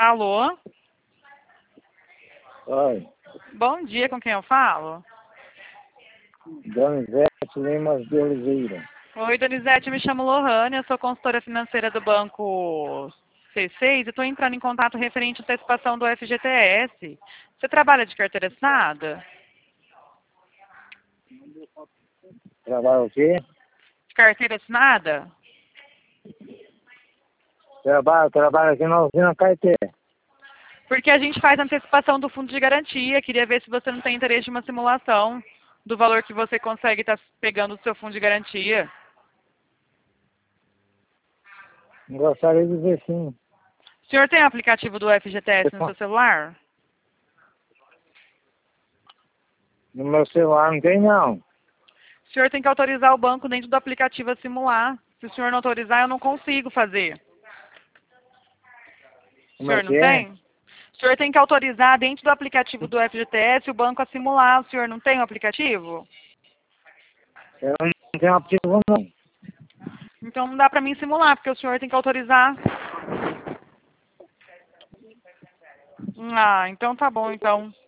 Alô? Oi, Bom dia, com quem eu falo? Donizete Limas de Oliveira. Oi, Donizete, me chamo Lohane, eu sou consultora financeira do Banco C6 e estou entrando em contato referente à antecipação do FGTS. Você trabalha de carteira assinada? Trabalho o quê? De carteira assinada? Trabalho aqui na usina Caeté. Porque a gente faz antecipação do fundo de garantia. Queria ver se você não tem interesse em uma simulação do valor que você consegue estar pegando do seu fundo de garantia. Gostaria de ver sim. O senhor tem o aplicativo do FGTS no seu celular? No meu celular não tem não. O senhor tem que autorizar o banco dentro do aplicativo a simular. Se o senhor não autorizar, eu não consigo fazer. O Como é senhor não que é? tem? O senhor tem que autorizar dentro do aplicativo do FGTS o banco a simular. O senhor não tem o aplicativo? Eu não tenho aplicativo não. Então não dá para mim simular, porque o senhor tem que autorizar. Ah, então tá bom, então.